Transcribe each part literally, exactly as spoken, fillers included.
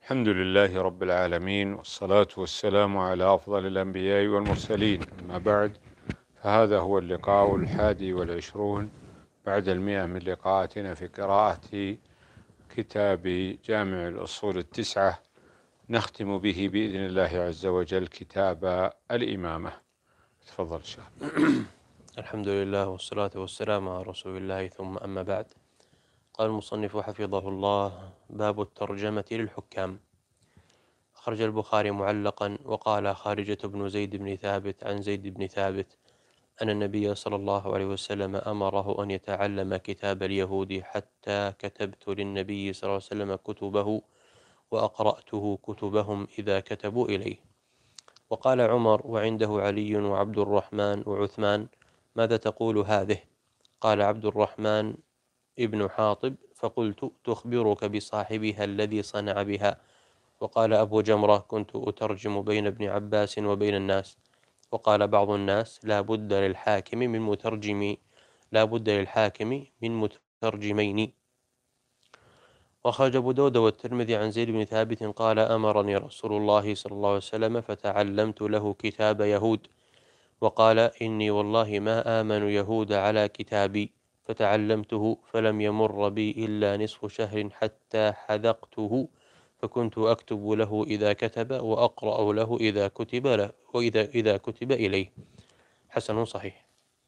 الحمد لله رب العالمين، والصلاة والسلام على أفضل الأنبياء والمرسلين. أما بعد، فهذا هو اللقاء الحادي والعشرون بعد المئة من لقاءاتنا في قراءة كتاب جامع الأصول التسعة، نختم به بإذن الله عز وجل كتاب الإمامة. تفضل شيخ. الحمد لله والصلاة والسلام على رسول الله، ثم أما بعد. قال المصنف حفظه الله: باب الترجمة للحكام. أخرج البخاري معلقا. وقال خارجة بن زيد بن ثابت عن زيد بن ثابت أن النبي صلى الله عليه وسلم أمره أن يتعلم كتاب اليهود، حتى كتبت للنبي صلى الله عليه وسلم كتبه وأقرأته كتبهم إذا كتبوا إليه. وقال عمر وعنده علي وعبد الرحمن وعثمان: ماذا تقول هذه؟ قال عبد الرحمن ابن حاطب: فقلت: تخبرك بصاحبها الذي صنع بها. وقال أبو جمرة: كنت أترجم بين ابن عباس وبين الناس. وقال بعض الناس: لا بد للحاكم من مترجم لا بد للحاكم من مترجمين. وخرج أبو داود والترمذي عن زيد بن ثابت قال: أمرني رسول الله صلى الله عليه وسلم فتعلمت له كتاب يهود. وقال: إني والله ما آمن يهود على كتابي، فتعلمته فلم يمر بي إلا نصف شهر حتى حذقته، فكنت أكتب له إذا كتب وأقرأ له إذا كتب له وإذا إذا كتب إليه. حسن صحيح.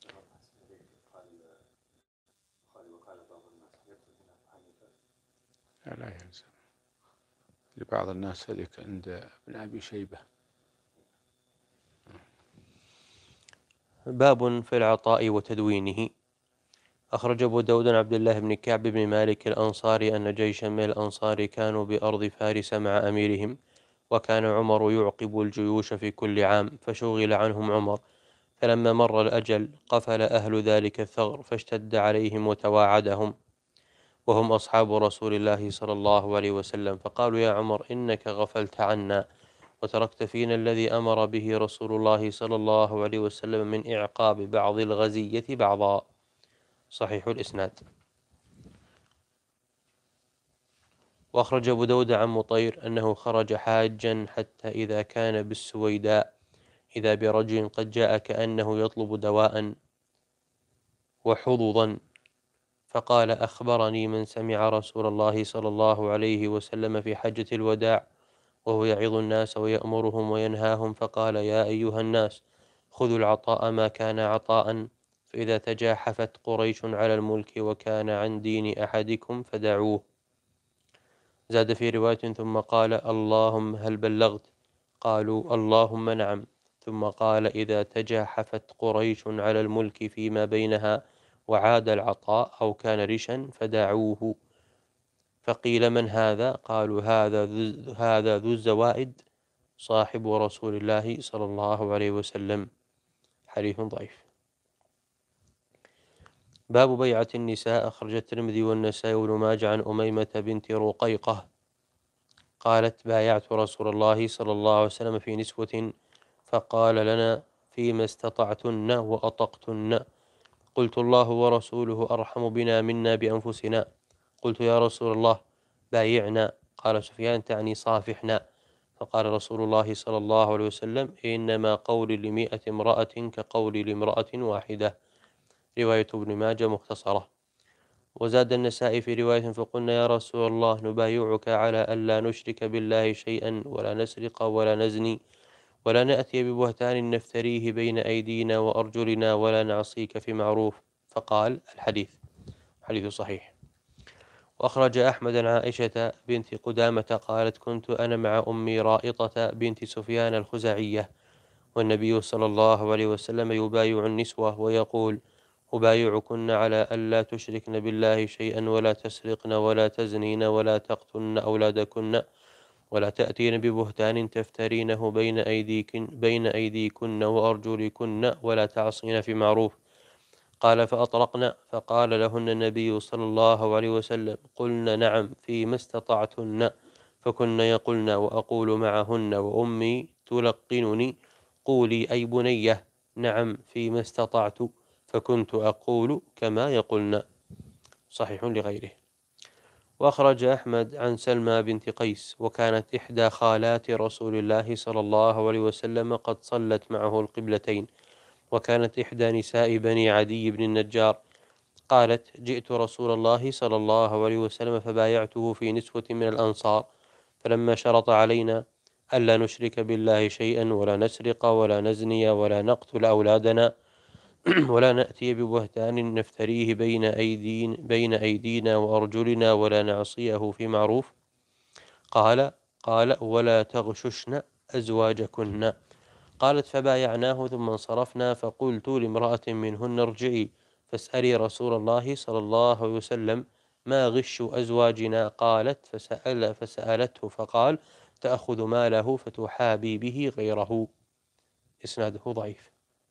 لا يلزم لبعض الناس هذيك عند ابن أبي شيبة. باب في العطاء وتدوينه. أخرج أبو داود عن عبد الله بن كعب بن مالك الأنصاري أن جيشا من الأنصار كانوا بأرض فارس مع أميرهم، وكان عمر يعقب الجيوش في كل عام، فشغل عنهم عمر. فلما مر الأجل قفل أهل ذلك الثغر، فاشتد عليهم وتواعدهم، وهم أصحاب رسول الله صلى الله عليه وسلم، فقالوا: يا عمر، إنك غفلت عنا وتركت فينا الذي أمر به رسول الله صلى الله عليه وسلم من إعقاب بعض الغزية بعضا. صحيح الإسناد. وأخرج أبو داود عن مطير أنه خرج حاجا، حتى إذا كان بالسويداء إذا برجل قد جاء كأنه يطلب دواء وحظظا، فقال: أخبرني من سمع رسول الله صلى الله عليه وسلم في حجة الوداع وهو يعظ الناس ويأمرهم وينهاهم، فقال: يا أيها الناس، خذوا العطاء ما كان عطاء، فإذا تجاحفت قريش على الملك وكان عن دين أحدكم فدعوه. زاد في رواية: ثم قال: اللهم هل بلغت؟ قالوا: اللهم نعم. ثم قال: إذا تجاحفت قريش على الملك فيما بينها وعاد العطاء أو كان رشا فدعوه. فقيل: من هذا؟ قالوا: هذا ذو هذا ذو الزوائد صاحب رسول الله صلى الله عليه وسلم. حديث ضعيف. باب بيعة النساء. أخرج الترمذي والنسائي وابن ماجه عن أميمة بنت رقيقة قالت: بايعت رسول الله صلى الله عليه وسلم في نسوة، فقال لنا: فيما استطعتن وأطقتن. قلت: الله ورسوله أرحم بنا منا بأنفسنا. قلت: يا رسول الله، بايعنا. قال سفيان: تعني صافحنا. فقال رسول الله صلى الله عليه وسلم: إنما قولي لمئة امرأة كقولي لامرأة واحدة. رواية ابن ماجه مختصرة. وزاد النسائي في رواية: فقلنا: يا رسول الله، نبايعك على ألا نشرك بالله شيئا ولا نسرق ولا نزني ولا نأتي ببهتان نفتريه بين أيدينا وأرجلنا ولا نعصيك في معروف. فقال: الحديث. حديث صحيح. وأخرج أحمد عن عائشة بنت قدامة قالت: كنت أنا مع أمي رائطة بنت سفيان الخزاعية، والنبي صلى الله عليه وسلم يبايع النسوة ويقول: أبايعكن على ألا تشركن بالله شيئا ولا تسرقن ولا تزنين ولا تقتلن أولادكن ولا تأتين ببهتان تفترينه بين أيديكن بين أيديكن وأرجلكن ولا تعصين في معروف. قال: فأطرقنا. فقال لهن النبي صلى الله عليه وسلم: قلن نعم فيما استطعتن. فكن يقولن وأقول معهن وأمي تلقنني: قولي أي بنية نعم فيما استطعت، فكنت أقول كما يقولن. صحيح لغيره. وأخرج أحمد عن سلمى بنت قيس، وكانت إحدى خالات رسول الله صلى الله عليه وسلم قد صلت معه القبلتين، وكانت إحدى نساء بني عدي بن النجار. قالت: جئت رسول الله صلى الله عليه وسلم فبايعته في نسوة من الأنصار، فلما شرط علينا ألا نشرك بالله شيئا ولا نسرق ولا نزني ولا نقتل أولادنا ولا نأتي ببهتان نفتريه بين أيدين بين أيدينا وأرجلنا ولا نعصيه في معروف، قال قال ولا تغششن أزواجكن. قالت: فبايعناه ثم انصرفنا، فقلت لامرأة منهن: ارجعي فاسألي رسول الله صلى الله عليه وسلم ما غش أزواجنا. قالت: فسأل فسألته فقال: تأخذ ماله فتحابي به غيره. إسناده ضعيف.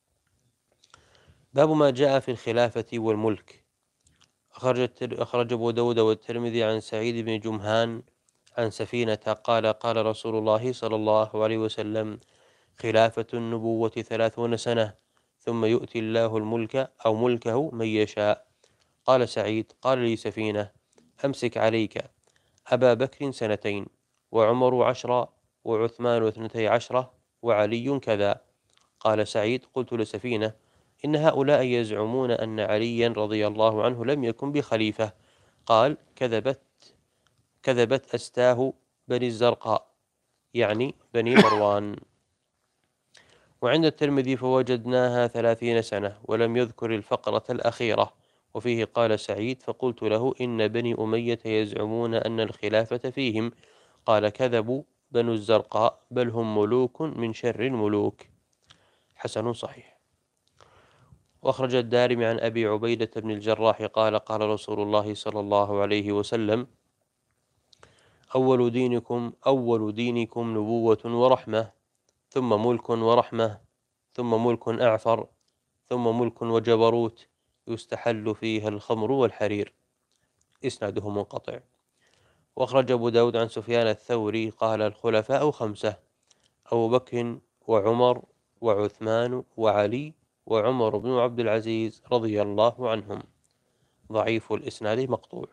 باب ما جاء في الخلافة والملك. أخرج أخرج أبو داود والترمذي عن سعيد بن جمهان عن سفينة قال: قال رسول الله صلى الله عليه وسلم: خلافة النبوة ثلاثون سنة، ثم يؤتي الله الملك أو ملكه من يشاء. قال سعيد: قال لي سفينة: أمسك عليك أبا بكر سنتين، وعمر عشرا، وعثمان اثنتي عشرة، وعلي كذا. قال سعيد: قلت لسفينة: إن هؤلاء يزعمون أن عليا رضي الله عنه لم يكن بخليفة. قال: كذبت كذبت أستاه بني الزرقاء، يعني بني مروان. وعند الترمذي: فوجدناها ثلاثين سنة، ولم يذكر الفقرة الأخيرة. وفيه قال سعيد: فقلت له: إن بني أمية يزعمون أن الخلافة فيهم. قال: كذبوا بنو الزرقاء، بل هم ملوك من شر الملوك. حسن صحيح. وأخرج الدارمي عن أبي عبيدة بن الجراح قال: قال رسول الله صلى الله عليه وسلم: أول دينكم أول دينكم نبوة ورحمة، ثم ملك ورحمة، ثم ملك أعفر، ثم ملك وجبروت يستحل فيها الخمر والحرير. إسناده منقطع. وأخرج أبو داود عن سفيان الثوري قال: الخلفاء خمسة: أبو بكر وعمر وعثمان وعلي وعمر بن عبد العزيز رضي الله عنهم. ضعيف الإسناد مقطوع.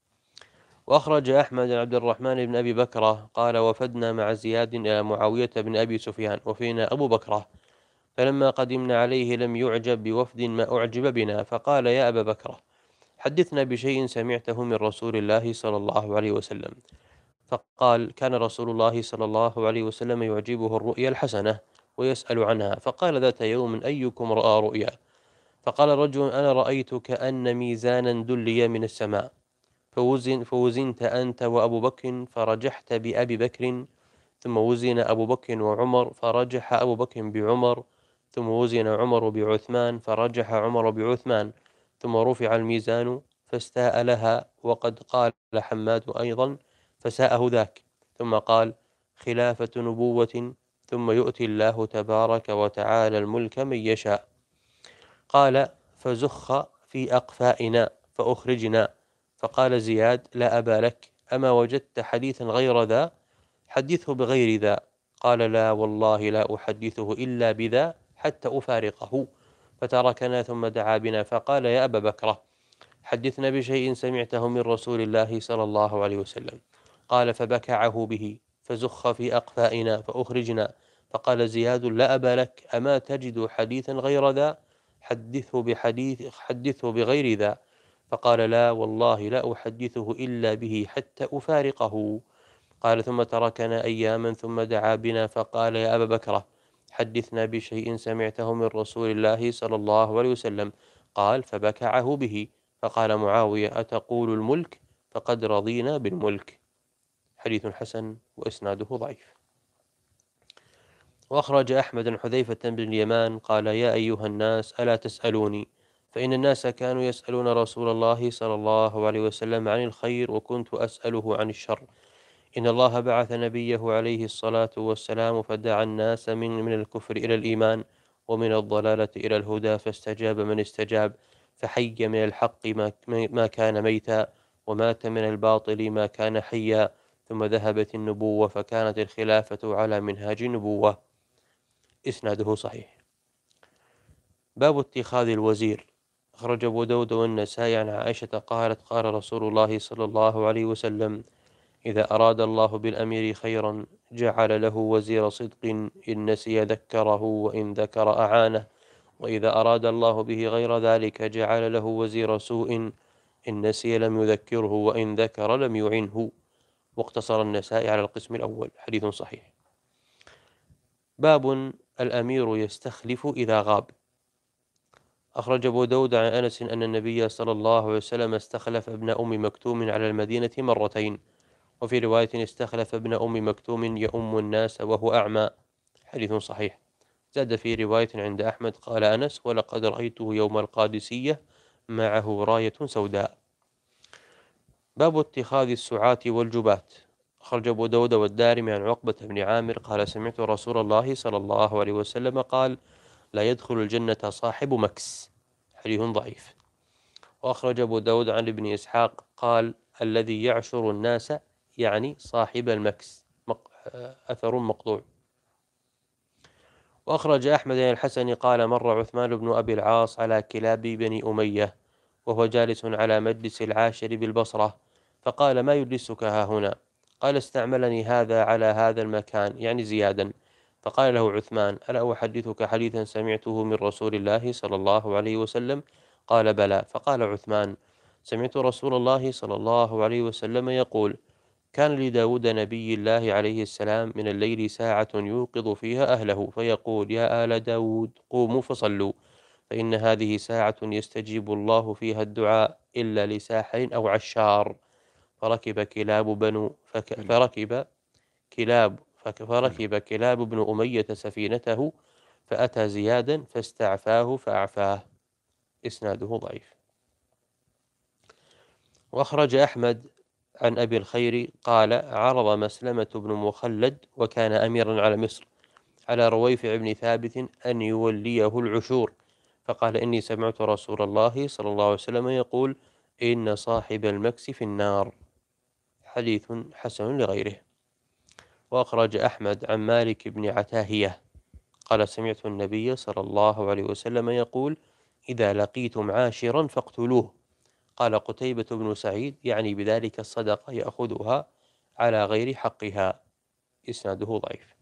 وأخرج أحمد عبد الرحمن بن أبي بكرة قال: وفدنا مع زياد إلى معاوية بن أبي سفيان، وفينا أبو بكرة، فلما قدمنا عليه لم يعجب بوفد ما أعجب بنا، فقال: يا أبا بكرة، حدثنا بشيء سمعته من رسول الله صلى الله عليه وسلم. فقال: كان رسول الله صلى الله عليه وسلم يعجبه الرؤيا الحسنة ويسأل عنها. فقال ذات يوم: أيكم رأى رؤيا؟ فقال رجل: أنا رأيت كأن ميزانا دلي من السماء، فوزن فوزنت أنت وأبو بكر فرجحت بأبي بكر، ثم وزن أبو بكر وعمر فرجح أبو بكر بعمر، ثم وزن عمر بعثمان فرجح عمر بعثمان، ثم رفع الميزان فاستاء لها. وقد قال حماد أيضا: فساءه ذاك. ثم قال: خلافة نبوة، ثم يؤتي الله تبارك وتعالى الملك من يشاء. قال: فزخ في أقفائنا فأخرجنا. فقال زياد: لا أبا لك، أما وجدت حديثا غير ذا؟ حدثه بغير ذا. قال: لا والله لا أحدثه إلا بذا حتى أفارقه. فتركنا ثم دعا بنا فقال: يا أبا بكرة، حدثنا بشيء سمعته من رسول الله صلى الله عليه وسلم. قال: فبكعه به فزخ في أقفائنا فأخرجنا. فقال زياد: لا أبا لك، أما تجد حديثا غير ذا؟ حدثه بحديث حدثه بغير ذا. فقال: لا والله لا أحدثه إلا به حتى أفارقه. قال: ثم تركنا أياما ثم دعا بنا فقال: يا أبا بكرة، حدثنا بشيء سمعته من رسول الله صلى الله عليه وسلم. قال: فبكعه به. فقال معاوية: أتقول الملك؟ فقد رضينا بالملك. حديث حسن وإسناده ضعيف. وأخرج أحمد عن حذيفة بن اليمان قال: يا أيها الناس، ألا تسألوني؟ فإن الناس كانوا يسألون رسول الله صلى الله عليه وسلم عن الخير، وكنت أسأله عن الشر. إن الله بعث نبيه عليه الصلاة والسلام فدعا الناس من من الكفر إلى الإيمان، ومن الضلالة إلى الهدى، فاستجاب من استجاب، فحي من الحق ما ما كان ميتا، ومات من الباطل ما كان حيا، ثم ذهبت النبوة فكانت الخلافة على منهاج النبوة. إسناده صحيح. باب اتخاذ الوزير. أخرج أبو داود والنسائي عن عائشة قالت قال رسول الله صلى الله عليه وسلم إذا أراد الله بالأمير خيرا جعل له وزير صدق إن نسي ذكره وإن ذكر أعانه، وإذا أراد الله به غير ذلك جعل له وزير سوء إن نسي لم يذكره وإن ذكر لم يعنه. واقتصر النسائي على القسم الأول. حديث صحيح. باب الأمير يستخلف إذا غاب. أخرج أبو داود عن أنس أن النبي صلى الله عليه وسلم استخلف ابن أم مكتوم على المدينة مرتين، وفي رواية استخلف ابن أم مكتوم يؤم الناس وهو أعمى. حديث صحيح. زاد في رواية عند أحمد قال أنس ولقد رأيته يوم القادسية معه راية سوداء. باب اتخاذ السعاة والجبات. أخرج أبو داود والدارمي عن عقبة بن عامر قال سمعت رسول الله صلى الله عليه وسلم قال لا يدخل الجنة صاحب مكس. حديث ضعيف. وأخرج أبو داود عن ابن إسحاق قال الذي يعشر الناس يعني صاحب المكس، أثر مقطوع. وأخرج أحمد بن الحسن قال مر عثمان بن أبي العاص على كلاب بني أمية وهو جالس على مجلس العاشر بالبصرة، فقال ما يجلسك ها هنا؟ قال استعملني هذا على هذا المكان، يعني زيادا. فقال له عثمان ألا أحدثك حديثا سمعته من رسول الله صلى الله عليه وسلم؟ قال بلى. فقال عثمان سمعت رسول الله صلى الله عليه وسلم يقول كان لداود نبي الله عليه السلام من الليل ساعة يوقظ فيها أهله فيقول يا آل داود قوموا فصلوا، فإن هذه ساعة يستجيب الله فيها الدعاء إلا لساحر أو عشار. فركب كلاب بنو فك فركب كلاب فك فركب كلاب بن أمية سفينته فأتى زيادا فاستعفاه فأعفاه. إسناده ضعيف. وأخرج أحمد عن أبي الخير قال عرض مسلمة بن مخلد وكان أميرا على مصر على رويفع بن ثابت أن يوليه العشور، فقال إني سمعت رسول الله صلى الله عليه وسلم يقول إن صاحب المكس في النار. حديث حسن لغيره. وأخرج أحمد عن مالك بن عتاهية قال سمعت النبي صلى الله عليه وسلم يقول إذا لقيتم عاشرا فاقتلوه. قال قتيبة بن سعيد يعني بذلك الصدقة يأخذها على غير حقها. إسناده ضعيف.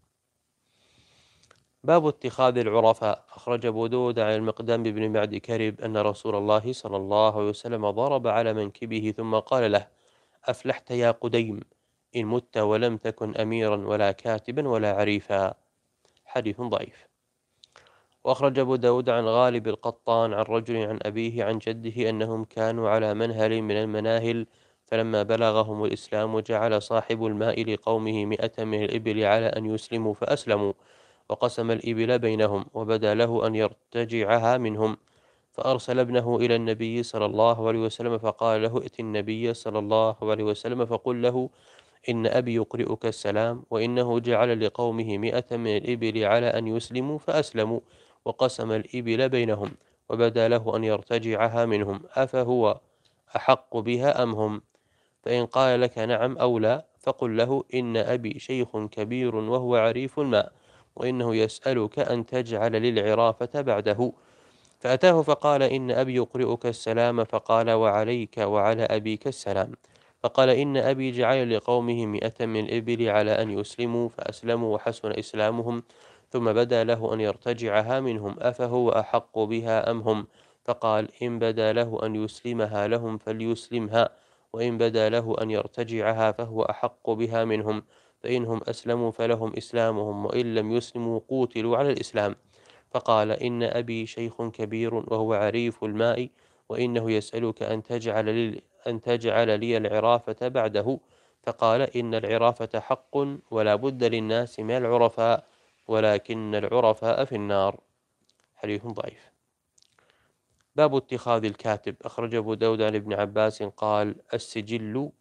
باب اتخاذ العرفاء. أخرج أبو داود عن المقدام بن معد كرب أن رسول الله صلى الله عليه وسلم ضرب على منكبه ثم قال له أفلحت يا قديم إن مت ولم تكن أميرا ولا كاتبا ولا عريفا. حديث ضعيف. وأخرج أبو داود عن غالب القطان عن رجل عن أبيه عن جده أنهم كانوا على منهل من المناهل، فلما بلغهم الإسلام جعل صاحب الماء لقومه مئة من الإبل على أن يسلموا فأسلموا، وقسم الإبل بينهم وبدا له أن يرتجعها منهم، فأرسل ابنه إلى النبي صلى الله عليه وسلم فقال له ائت النبي صلى الله عليه وسلم فقل له إن أبي يقرئك السلام وإنه جعل لقومه مئة من الإبل على أن يسلموا فأسلموا، وقسم الإبل بينهم وبدا له أن يرتجعها منهم، أفهو أحق بها أم هم؟ فإن قال لك نعم أو لا فقل له إن أبي شيخ كبير وهو عريف الماء وإنه يسألك أن تجعل للعرافة بعده. فأتاه فقال إن أبي يقرئك السلام، فقال وعليك وعلى أبيك السلام. فقال إن أبي جعل لقومه مئة من الإبل على أن يسلموا فأسلموا وحسن إسلامهم، ثم بدا له أن يرتجعها منهم، أفهو أحق بها أم هم؟ فقال إن بدا له أن يسلمها لهم فليسلمها، وإن بدا له أن يرتجعها فهو أحق بها منهم، فإنهم أسلموا فلهم إسلامهم وإن لم يسلموا قوتلوا على الإسلام. فقال إن أبي شيخ كبير وهو عريف الماء وإنه يسألك أن تجعل لي, أن تجعل لي العرافة بعده. فقال إن العرافة حق ولا بد للناس من العرفاء ولكن العرفاء في النار. حديث ضعيف. باب اتخاذ الكاتب. أخرج أبو داود عن ابن عباس قال السجل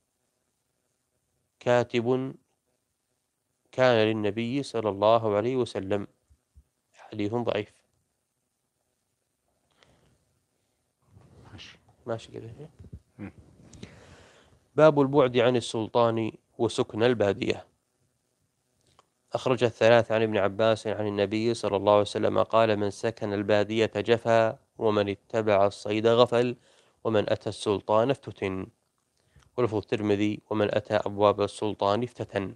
كاتب كان للنبي صلى الله عليه وسلم. حديث ضعيف. ماشي كده. باب البعد عن السلطان وسكن البادية. أخرج الثلاث عن ابن عباس عن النبي صلى الله عليه وسلم قال من سكن البادية جفا ومن اتبع الصيد غفل ومن أتى السلطان افتتن. ولفظ الترمذي ومن أتى أبواب السلطان افتتن.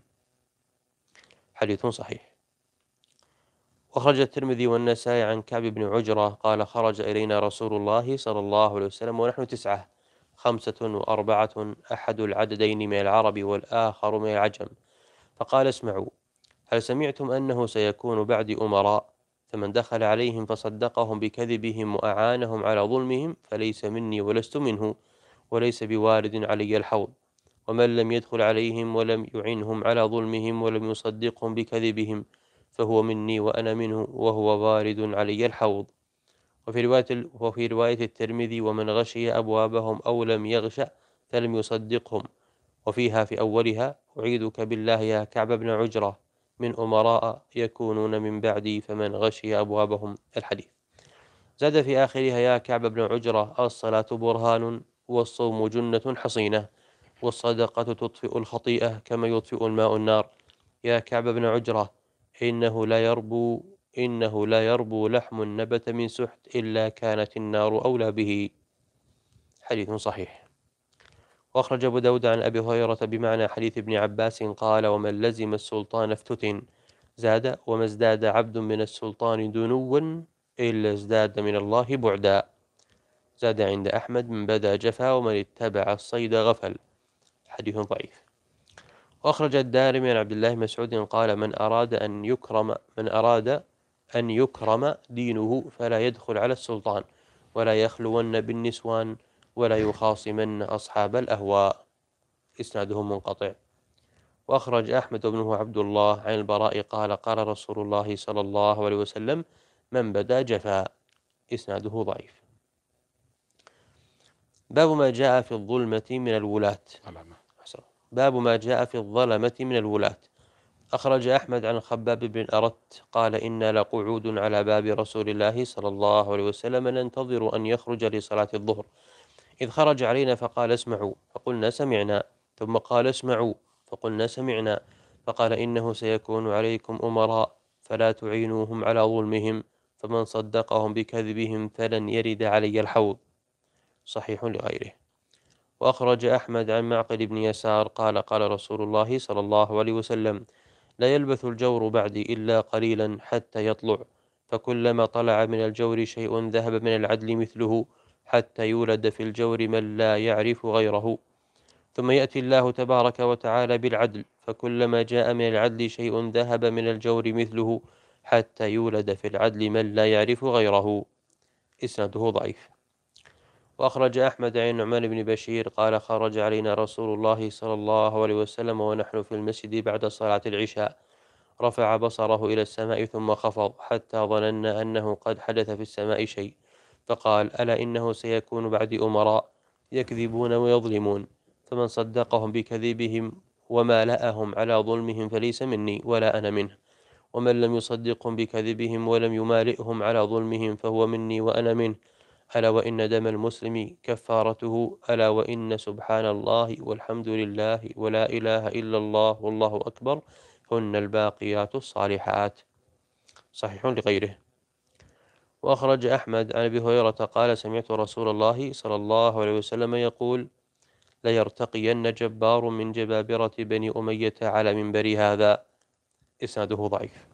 حديث صحيح. وخرج الترمذي والنسائي عن كعب بن عجرة قال خرج إلينا رسول الله صلى الله عليه وسلم ونحن تسعة، خمسة وأربعة، أحد العددين من العرب والآخر من العجم، فقال اسمعوا، هل سمعتم أنه سيكون بعدي أمراء، فمن دخل عليهم فصدقهم بكذبهم وأعانهم على ظلمهم فليس مني ولست منه، وليس بوارد علي الحوض، ومن لم يدخل عليهم ولم يعنهم على ظلمهم ولم يصدقهم بكذبهم فهو مني وأنا منه، وهو وارد علي الحوض. وفي رواية وفي رواية الترمذي ومن غشي أبوابهم أو لم يغش فلم يصدقهم، وفيها في أولها أعيذك بالله يا كعب بن عجرة من أمراء يكونون من بعدي فمن غشي أبوابهم. الحديث. زاد في آخرها يا كعب بن عجرة الصلاة برهان والصوم جنة حصينة والصدقة تطفئ الخطيئة كما يطفئ الماء النار. يا كعب بن عجرة إنه لا يربو إنه لا يربو لحم نبت من سحت إلا كانت النار أولى به. حديث صحيح. وأخرج أبو داود عن أبي هريرة بمعنى حديث ابن عباس قال ومن لزم السلطان افتتن. زاد وما ازداد عبد من السلطان دنوا إلا ازداد من الله بعدا. زاد عند أحمد من بدا جفا ومن اتبع الصيد غفل. حديث ضعيف. وأخرج الدارمي عن عبد الله مسعود قال من أراد أن يكرم من أراد أن يكرم دينه فلا يدخل على السلطان ولا يخلون بالنسوان ولا يخاصمن أصحاب الأهواء. إسناده منقطع. وأخرج أحمد بنه عبد الله عن البراء قال قال رسول الله صلى الله عليه وسلم من بدا جفا. إسناده ضعيف. باب ما جاء في الظلمة من الولاة. باب ما جاء في الظلمة من الولاة. أخرج أحمد عن خباب بن أرت قال إنا لقعود على باب رسول الله صلى الله عليه وسلم ننتظر أن يخرج لصلاة الظهر، إذ خرج علينا فقال اسمعوا، فقلنا سمعنا، ثم قال اسمعوا، فقلنا سمعنا، فقال إنه سيكون عليكم أمراء فلا تعينوهم على ظلمهم، فمن صدقهم بكذبهم فلن يرد علي الحوض. صحيح لغيره. وأخرج أحمد عن معقل بن يسار قال قال رسول الله صلى الله عليه وسلم لا يلبث الجور بعدي إلا قليلا حتى يطلع، فكلما طلع من الجور شيء ذهب من العدل مثله، حتى يولد في الجور من لا يعرف غيره، ثم يأتي الله تبارك وتعالى بالعدل، فكلما جاء من العدل شيء ذهب من الجور مثله، حتى يولد في العدل من لا يعرف غيره. إسناده ضعيف. وأخرج أحمد عن نعمان بن بشير قال خرج علينا رسول الله صلى الله عليه وسلم ونحن في المسجد بعد صلاة العشاء، رفع بصره إلى السماء ثم خفض حتى ظننا أنه قد حدث في السماء شيء، فقال ألا إنه سيكون بعدي أمراء يكذبون ويظلمون، فمن صدقهم بكذبهم ومالأهم على ظلمهم فليس مني ولا أنا منه، ومن لم يصدقهم بكذبهم ولم يمالئهم على ظلمهم فهو مني وأنا منه. ألا وإن دم المسلم كفارته، ألا وإن سبحان الله والحمد لله ولا إله إلا الله والله أكبر هن الباقيات الصالحات. صحيح لغيره. وأخرج أحمد عن أبي هريرة قال سمعت رسول الله صلى الله عليه وسلم يقول ليرتقين جبار من جبابرة بني أمية على منبر هذا. إسناده ضعيف.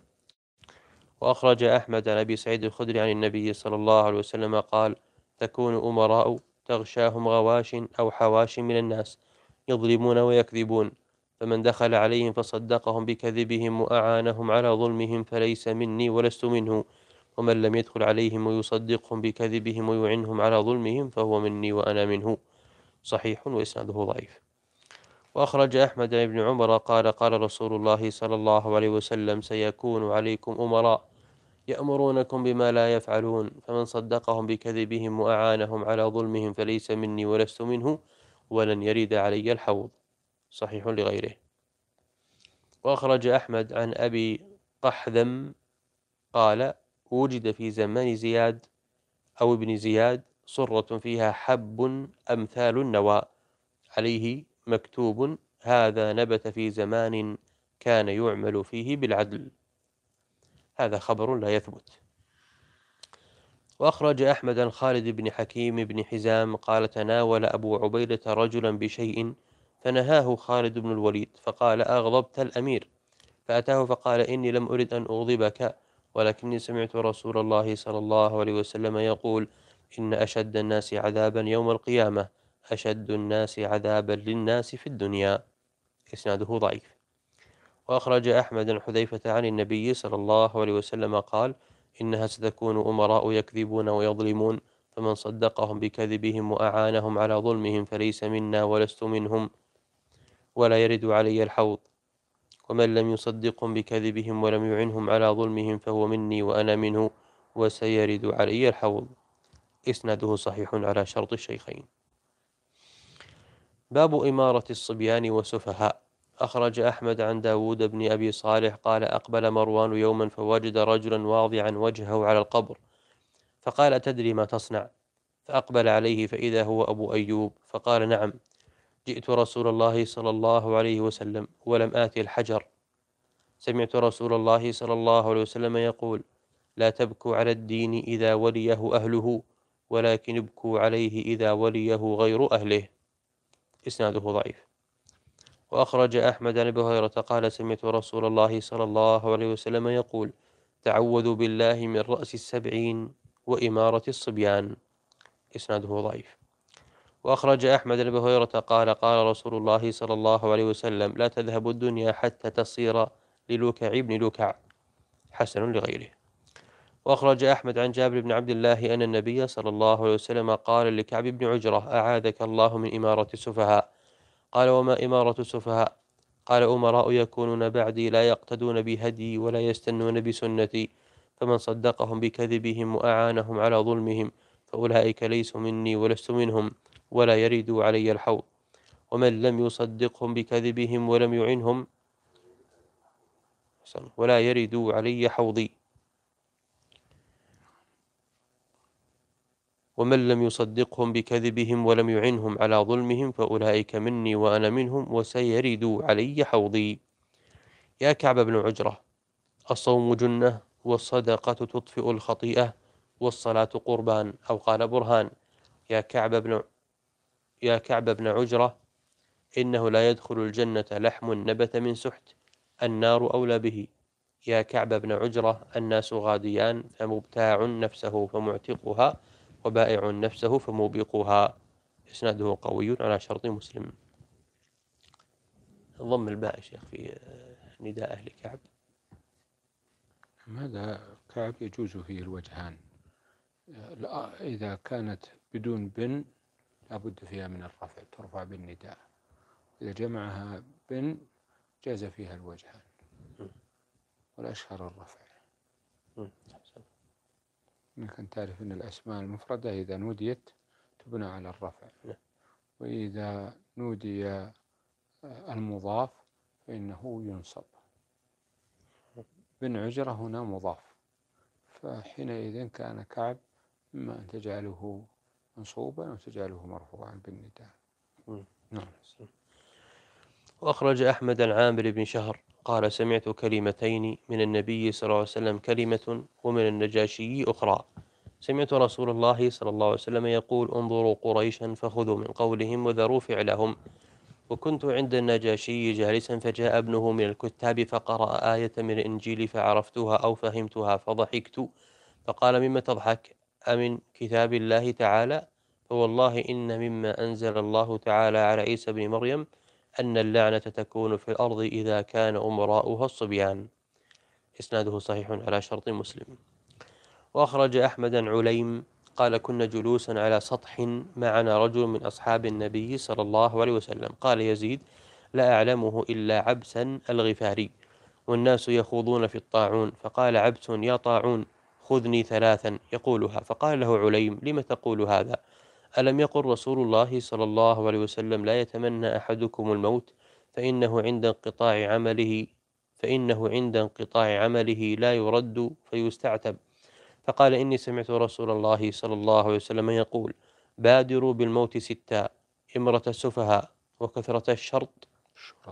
وأخرج أحمد عن أبي سعيد الخدري عن النبي صلى الله عليه وسلم قال تكون أمراء تغشاهم غواش أو حواش من الناس يظلمون ويكذبون، فمن دخل عليهم فصدقهم بكذبهم وأعانهم على ظلمهم فليس مني ولست منه، ومن لم يدخل عليهم ويصدقهم بكذبهم ويعنهم على ظلمهم فهو مني وأنا منه. صحيح وإسناده ضعيف. وأخرج أحمد عن ابن عمر قال قال رسول الله صلى الله عليه وسلم سيكون عليكم أمراء يأمرونكم بما لا يفعلون، فمن صدقهم بكذبهم وأعانهم على ظلمهم فليس مني ولست منه، ولن يرد علي الحوض. صحيح لغيره. وأخرج أحمد عن أبي قحذم قال وجد في زمان زياد أو ابن زياد صرة فيها حب أمثال النوى عليه مكتوب هذا نبت في زمان كان يعمل فيه بالعدل. هذا خبر لا يثبت. وأخرج أحمد عن خالد بن حكيم بن حزام قال تناول أبو عبيدة رجلا بشيء فنهاه خالد بن الوليد فقال أغضبت الأمير، فأتاه فقال إني لم أرد أن أغضبك، ولكني سمعت رسول الله صلى الله عليه وسلم يقول إن أشد الناس عذابا يوم القيامة أشد الناس عذابا للناس في الدنيا. إسناده ضعيف. وأخرج أحمد عن حذيفة عن النبي صلى الله عليه وسلم قال إنها ستكون أمراء يكذبون ويظلمون، فمن صدقهم بكذبهم وأعانهم على ظلمهم فليس منا ولست منهم ولا يرد علي الحوض، ومن لم يصدقهم بكذبهم ولم يعنهم على ظلمهم فهو مني وأنا منه وسيرد علي الحوض. إسناده صحيح على شرط الشيخين. باب إمارة الصبيان والسفهاء. أخرج أحمد عن داود بن أبي صالح قال أقبل مروان يوما فوجد رجلا واضعا وجهه على القبر فقال أتدري ما تصنع؟ فأقبل عليه فإذا هو أبو أيوب فقال نعم، جئت رسول الله صلى الله عليه وسلم ولم آتي الحجر، سمعت رسول الله صلى الله عليه وسلم يقول لا تبكوا على الدين إذا وليه أهله، ولكن ابكوا عليه إذا وليه غير أهله. إسناده ضعيف. وأخرج أحمد عن أبي هريرة قال سمعت رسول الله صلى الله عليه وسلم يقول تعوذوا بالله من رأس السبعين وإمارة الصبيان. إسناده ضعيف. وأخرج أحمد عن أبي هريرة قال قال رسول الله صلى الله عليه وسلم لا تذهب الدنيا حتى تصير للوكع بن لوكع، حسن لغيره. وأخرج أحمد عن جابر بن عبد الله أن النبي صلى الله عليه وسلم قال لكعب بن عجرة أعاذك الله من إمارة السفهاء، قال وما إمارة السفهاء؟ قال أمراء يكونون بعدي لا يقتدون بهدي ولا يستنون بسنتي، فمن صدقهم بكذبهم وأعانهم على ظلمهم فأولئك ليسوا مني ولست منهم ولا يردوا علي الحوض، ومن لم يصدقهم بكذبهم ولم يعنهم ولا يردوا علي حوضي، ومن لم يصدقهم بكذبهم ولم يعنهم على ظلمهم فأولئك مني وأنا منهم وسيردوا علي حوضي. يا كعب بن عجرة الصوم جنة والصدقة تطفئ الخطيئة والصلاة قربان، أو قال برهان. يا كعب بن يا كعب بن عجرة إنه لا يدخل الجنة لحم نبت من سحت، النار أولى به. يا كعب بن عجرة الناس غاديان فمبتاع نفسه فمعتقها وبائع نفسه فموبقها. إسناده قوي على شرط مسلم. ضم الباء يا شيخ في نداء أهل كعب. هذا كعب يجوز فيه الوجهان، إذا كانت بدون بن لابد فيها من الرفع ترفع بالنداء، إذا جمعها بن جاز فيها الوجهان والأشهر الرفع. لكن تعرف أن الأسماء المفردة إذا نوديت تبنى على الرفع، وإذا نودي المضاف فإنه ينصب. بن عجرة هنا مضاف، فحينئذ كان كعب إما أن تجعله منصوبا أو تجعله مرفوعا بالنداء. نعم. وأخرج أحمد عن عامر بن شهر قال سمعت كلمتين من النبي صلى الله عليه وسلم كلمة ومن النجاشي أخرى. سمعت رسول الله صلى الله عليه وسلم يقول انظروا قريشا فخذوا من قولهم وذروا فعلهم. وكنت عند النجاشي جالسا فجاء ابنه من الكتاب فقرأ آية من الإنجيل فعرفتها أو فهمتها فضحكت، فقال مما تضحك؟ أمن كتاب الله تعالى؟ فوالله إن مما أنزل الله تعالى على عيسى بن مريم أن اللعنة تكون في الأرض إذا كان أمراؤها الصبيان. إسناده صحيح على شرط مسلم. وأخرج أحمد عن عليم قال كنا جلوسا على سطح معنا رجل من أصحاب النبي صلى الله عليه وسلم، قال يزيد لا أعلمه إلا عبسا الغفاري، والناس يخوضون في الطاعون، فقال عبس يا طاعون خذني ثلاثا يقولها، فقال له عليم لم تقول هذا؟ ألم يقل رسول الله صلى الله عليه وسلم لا يتمنى أحدكم الموت فإنه عند انقطاع عمله فإنه عند انقطاع عمله لا يرد فيستعتب؟ فقال إني سمعت رسول الله صلى الله عليه وسلم يقول بادروا بالموت ستا: إمرة السفهاء وكثرة الشرط الشرط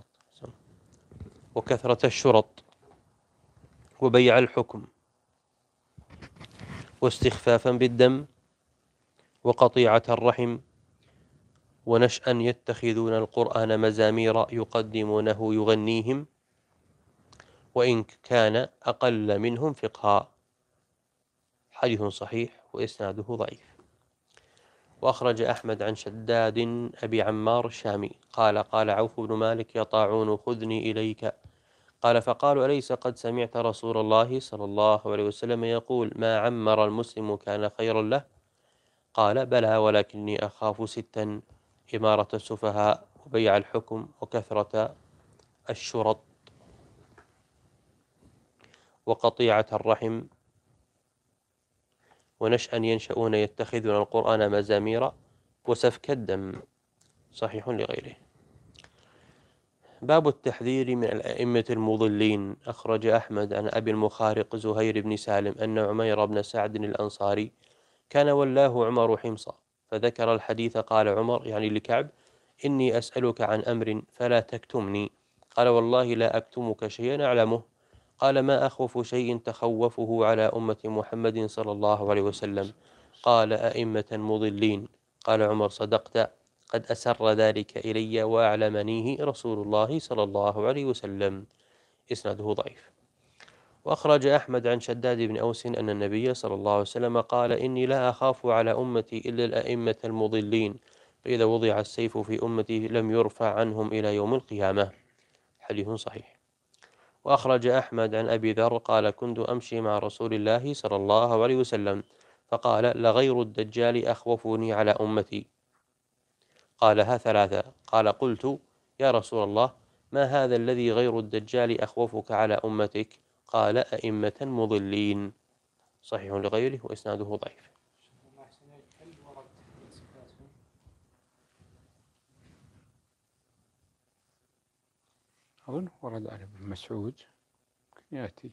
وكثرة الشرط وبيع الحكم واستخفافا بالدم وقطيعة الرحم ونشأا يتخذون القرآن مزامير يقدمونه يغنيهم وإن كان أقل منهم فقها. حديث صحيح وإسناده ضعيف. وأخرج أحمد عن شداد أبي عمار الشامي قال قال عوف بن مالك يا طاعون خذني إليك. قال فقالوا أليس قد سمعت رسول الله صلى الله عليه وسلم يقول ما عمر المسلم كان خيرا له؟ قال بلى ولكني أخاف ستا: إمارة السفهاء وبيع الحكم وكثرة الشرط وقطيعة الرحم ونشأ ينشأون يتخذون القرآن مزامير وسفك الدم. صحيح لغيره. باب التحذير من الأئمة المضلين. أخرج أحمد عن أبي المخارق زهير بن سالم أن عمير بن سعد الأنصاري كان ولاه عمر حمصا فذكر الحديث. قال عمر يعني لكعب: إني أسألك عن أمر فلا تكتمني. قال والله لا أكتمك شيئا أعلمه. قال ما أخوف شيء تخوفه على أمة محمد صلى الله عليه وسلم؟ قال أئمة مضلين. قال عمر صدقت، قد أسر ذلك إلي وأعلمنيه رسول الله صلى الله عليه وسلم. إسناده ضعيف. وأخرج أحمد عن شداد بن أوس أن النبي صلى الله عليه وسلم قال إني لا أخاف على أمتي إلا الأئمة المضلين، فإذا وضع السيف في أمتي لم يرفع عنهم إلى يوم القيامة. حديث صحيح. وأخرج أحمد عن أبي ذر قال كنت أمشي مع رسول الله صلى الله عليه وسلم فقال لغير الدجال أخوفني على أمتي. قالها ثلاثة. قال قلت يا رسول الله ما هذا الذي غير الدجال أخوفك على أمتك؟ قال أئمة مضلين. صحيح لغيره وإسناده ضعيف. أظن ورد عن ابن مسعود يأتي.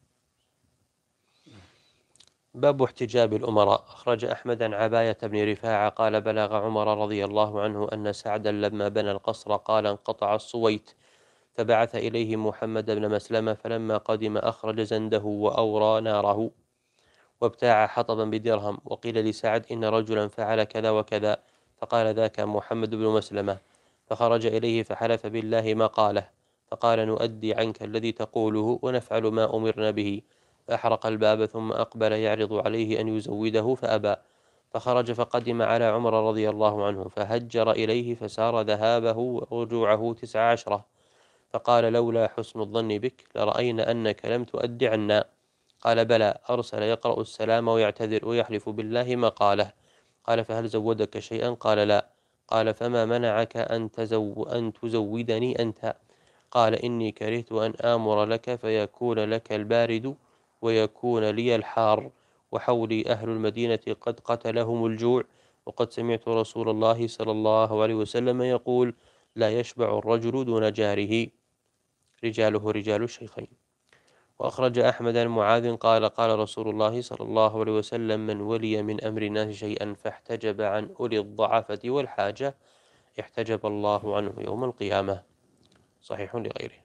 باب احتجاب الأمراء. أخرج أحمد عن عباية بن رفاعة قال بلغ عمر رضي الله عنه أن سعدا لما بنى القصر قال انقطع الصويت فبعث إليه محمد بن مسلمة فلما قدم أخرج زنده وأورى ناره وابتاع حطبا بدرهم. وقيل لسعد إن رجلا فعل كذا وكذا فقال ذاك محمد بن مسلمة. فخرج إليه فحلف بالله ما قاله فقال نؤدي عنك الذي تقوله ونفعل ما أمرنا به. فأحرق الباب ثم أقبل يعرض عليه أن يزوده فأبى. فخرج فقدم على عمر رضي الله عنه فهجر إليه فسار ذهابه ورجوعه تسع عشرة. فقال لولا حسن الظن بك لرأينا أنك لم تؤد عنا. قال بلى. أرسل يقرأ السلام ويعتذر ويحلف بالله ما قاله. قال فهل زودك شيئا؟ قال لا. قال فما منعك أن, تزو أن تزودني أنت؟ قال إني كرهت أن آمر لك فيكون لك البارد ويكون لي الحار وحولي أهل المدينة قد قتلهم الجوع وقد سمعت رسول الله صلى الله عليه وسلم يقول لا يشبع الرجل دون جاره. رجاله رجال الشيخين. وأخرج أحمد عن معاذ قال قال رسول الله صلى الله عليه وسلم من ولي من أمر الناس شيئا فاحتجب عن أولي الضعفة والحاجة احتجب الله عنه يوم القيامة. صحيح لغيره.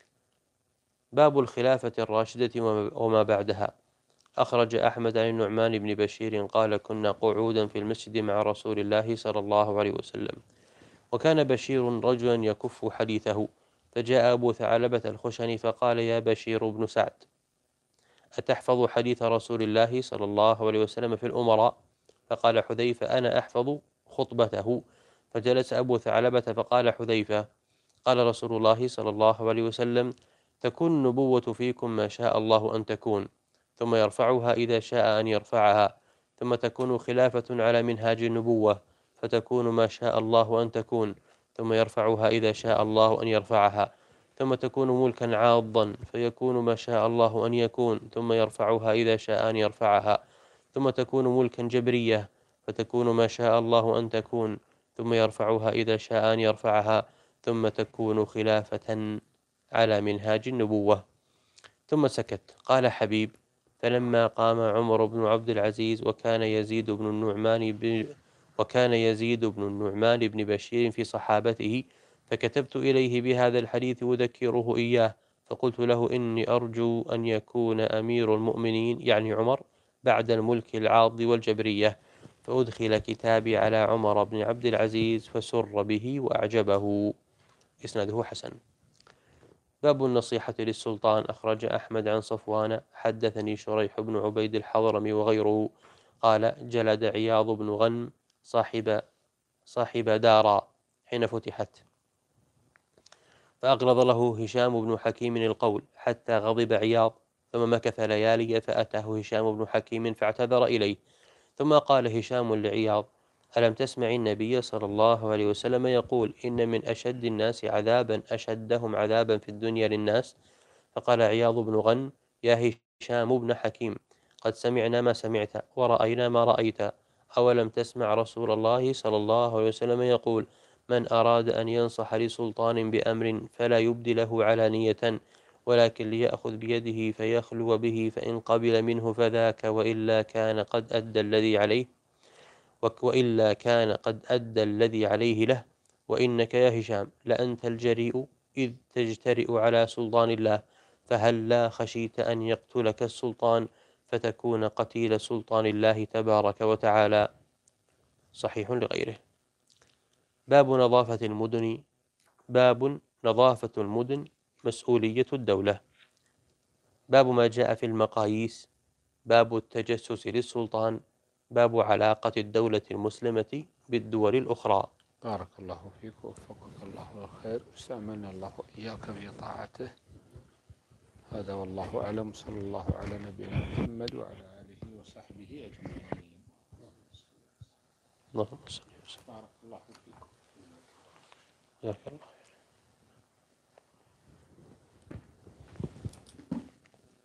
باب الخلافة الراشدة وما بعدها. أخرج أحمد عن النعمان بن بشير قال كنا قعودا في المسجد مع رسول الله صلى الله عليه وسلم وكان بشير رجلا يكف حديثه فجاء أبو ثعلبة الخشني فقال يا بشير بن سعد أتحفظ حديث رسول الله صلى الله عليه وسلم في الأمراء؟ فقال حذيفة أنا أحفظ خطبته. فجلس أبو ثعلبة فقال حذيفة قال رسول الله صلى الله عليه وسلم تكون النبوة فيكم ما شاء الله أن تكون ثم يرفعها إذا شاء أن يرفعها ثم تكون خلافة على منهاج النبوة فتكون ما شاء الله أن تكون ثم يرفعها إذا شاء الله أن يرفعها ثم تكون ملكا عاضا فيكون ما شاء الله أن يكون ثم يرفعها إذا شاء أن يرفعها ثم تكون ملكا جبرية فتكون ما شاء الله أن تكون ثم يرفعها إذا شاء أن يرفعها ثم تكون خلافة على منهاج النبوة. ثم سكت. قال حبيب فلما قام عمر بن عبد العزيز وكان يزيد بن النعمان بن وكان يزيد بن النعمان بن بشير في صحابته فكتبت إليه بهذا الحديث أذكره إياه فقلت له إني أرجو أن يكون أمير المؤمنين يعني عمر بعد الملك العاض والجبرية، فأدخل كتابي على عمر بن عبد العزيز فسر به وأعجبه. إسناده حسن. باب النصيحة للسلطان. أخرج أحمد عن صفوان حدثني شريح بن عبيد الحضرمي وغيره قال جلد عياض بن غنم صاحب صاحب دارا حين فتحت، فأغلظ له هشام بن حكيم القول حتى غضب عياض، ثم مكث ليالي فأتاه هشام بن حكيم فاعتذر إليه، ثم قال هشام لعياض ألم تسمع النبي صلى الله عليه وسلم يقول إن من أشد الناس عذابا أشدهم عذابا في الدنيا للناس؟ فقال عياض بن غنم يا هشام بن حكيم قد سمعنا ما سمعت ورأينا ما رأيت، أولم تسمع رسول الله صلى الله عليه وسلم يقول من أراد أن ينصح لسلطان بأمر فلا يبدي له علانية ولكن ليأخذ بيده فيخلو به، فإن قبل منه فذاك وإلا كان قد أدى الذي عليه وإلا كان قد أدى الذي عليه له، وإنك يا هشام لأنت الجريء إذ تجترئ على سلطان الله، فهل لا خشيت أن يقتلك السلطان فتكون قتيل سلطان الله تبارك وتعالى؟ صحيح لغيره. باب نظافة المدن. باب نظافة المدن مسؤولية الدولة. باب ما جاء في المقاييس. باب التجسس للسلطان. باب علاقة الدولة المسلمة بالدول الأخرى. بارك الله فيك ووفقك الله للخير واستعملنا الله وإياك في طاعته. هذا والله أعلم. صلى الله على نبينا محمد وعلى آله وصحبه أجمعين. اللهم صل وسلم. بارك الله فيكم. جزاك الله.